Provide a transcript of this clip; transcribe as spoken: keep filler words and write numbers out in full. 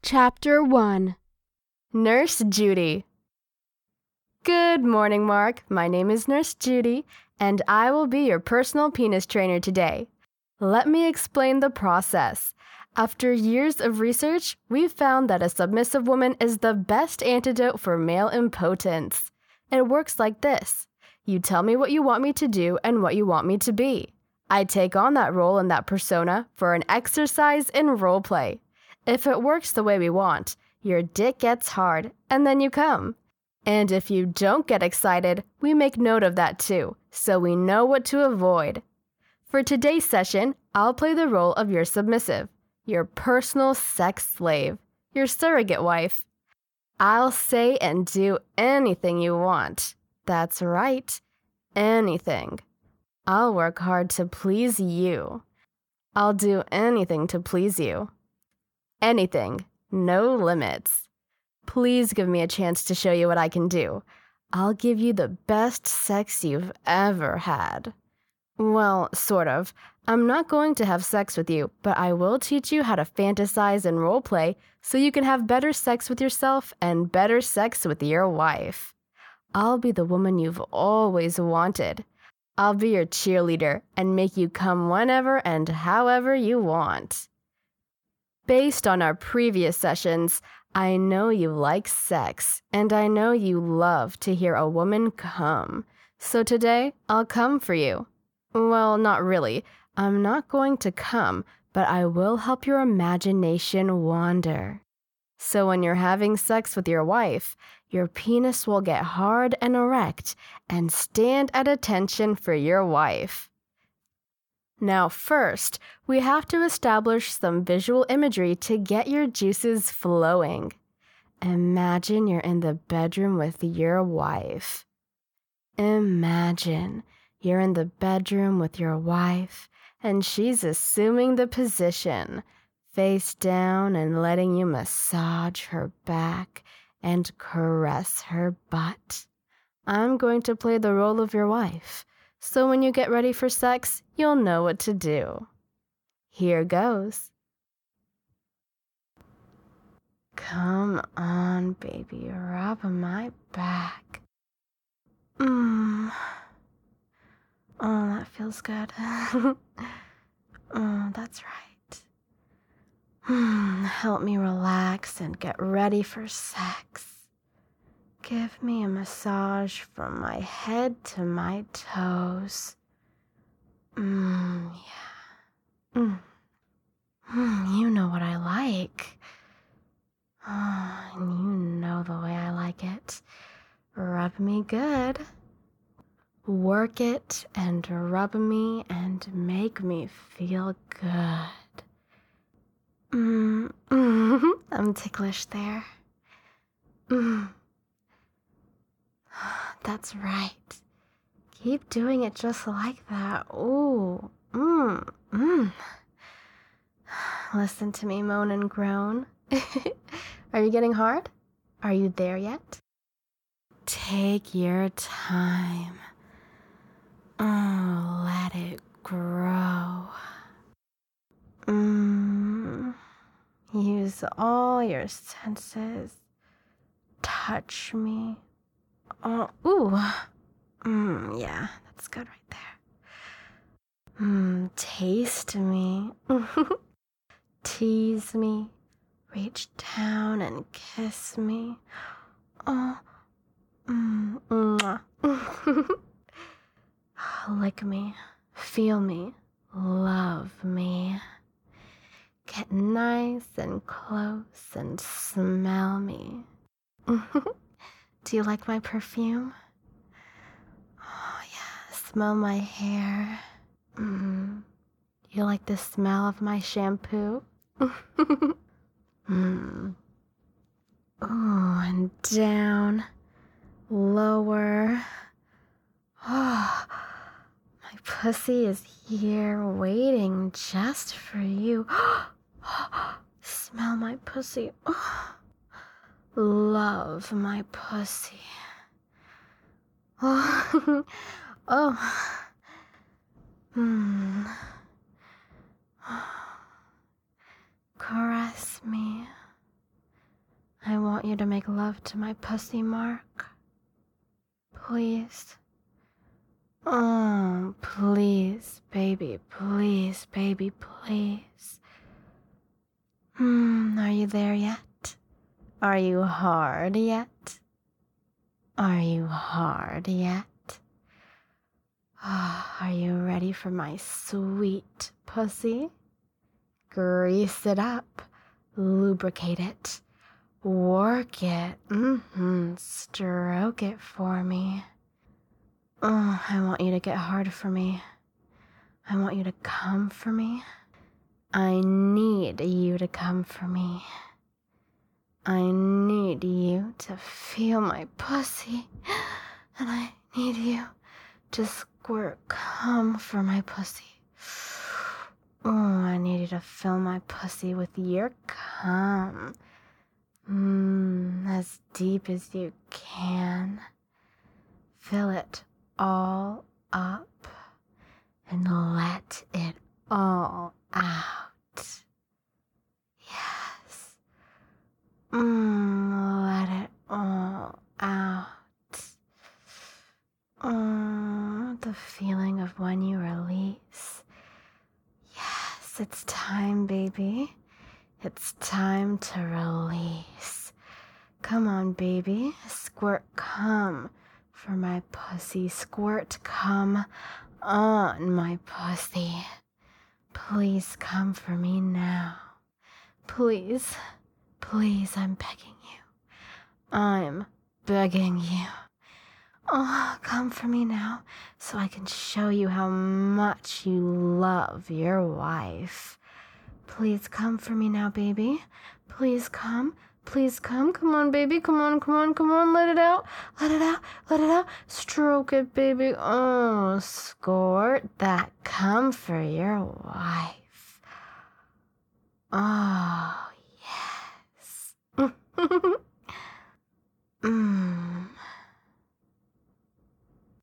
Chapter one. Nurse Judy. Good morning, Mark. My name is Nurse Judy, and I will be your personal penis trainer today. Let me explain the process. After years of research, we've found that a submissive woman is the best antidote for male impotence. It works like this. You tell me what you want me to do and what you want me to be. I take on that role and that persona for an exercise in role play. If it works the way we want, your dick gets hard, and then you come. And if you don't get excited, we make note of that too, so we know what to avoid. For today's session, I'll play the role of your submissive, your personal sex slave, your surrogate wife. I'll say and do anything you want. That's right, anything. I'll work hard to please you. I'll do anything to please you. Anything, no limits. Please give me a chance to show you what I can do. I'll give you the best sex you've ever had. Well, sort of. I'm not going to have sex with you, but I will teach you how to fantasize and roleplay so you can have better sex with yourself and better sex with your wife. I'll be the woman you've always wanted. I'll be your cheerleader and make you come whenever and however you want. Based on our previous sessions, I know you like sex, and I know you love to hear a woman come. So today, I'll come for you. Well, not really. I'm not going to come, but I will help your imagination wander. So when you're having sex with your wife, your penis will get hard and erect and stand at attention for your wife. Now first, we have to establish some visual imagery to get your juices flowing. Imagine you're in the bedroom with your wife. Imagine you're in the bedroom with your wife, and she's assuming the position, face down and letting you massage her back and caress her butt. I'm going to play the role of your wife. So when you get ready for sex, you'll know what to do. Here goes. Come on, baby, rub my back. Mmm. Oh, that feels good. Oh, that's right. Mm, help me relax and get ready for sex. Give me a massage from my head to my toes. Mmm, yeah. Mm. Mm, you know what I like. Oh, and you know the way I like it. Rub me good. Work it and rub me and make me feel good. Mm, mm, I'm ticklish there. Mm. That's right. Keep doing it just like that. Ooh. Mmm. Mmm. Listen to me moan and groan. Are you getting hard? Are you there yet? Take your time. Oh, let it grow. Mmm. Use all your senses. Touch me. Oh, ooh. Mmm, yeah, that's good right there. Mmm, taste me. Tease me. Reach down and kiss me. Oh, mmm, mwah. Lick me. Feel me. Love me. Get nice and close and smell me. Do you like my perfume? Oh, yeah. Smell my hair. Mm. You like the smell of my shampoo? mm. Oh, and down. Lower. Oh, my pussy is here waiting just for you. Smell my pussy. Oh. Love my pussy. Oh, oh. Hmm. Caress me. want you to make love to my pussy, Mark. Please. Oh, please, baby, please, baby, please. Hmm, are you there yet? Are you hard yet? Are you hard yet? Oh, are you ready for my sweet pussy? Grease it up, lubricate it, work it, mm-hmm, stroke it for me. Oh, I want you to get hard for me. I want you to come for me. I need you to come for me. I need you to feel my pussy. And I need you to squirt cum for my pussy. Oh, I need you to fill my pussy with your cum. Mmm, as deep as you can. Fill it all up and let it all out. Yes. Mmm, let it all out. Oh, the feeling of when you release. Yes, it's time, baby. It's time to release. Come on, baby. Squirt cum for my pussy. Squirt cum on my pussy. Please come for me now. Please, please, I'm begging you. I'm begging you. Oh, come for me now so I can show you how much you love your wife. Please come for me now, baby. Please come. Please come. Come on, baby. Come on, come on, come on. Let it out. Let it out. Let it out. Stroke it, baby. Oh, squirt that cum for your wife. Oh, yes. Mmm.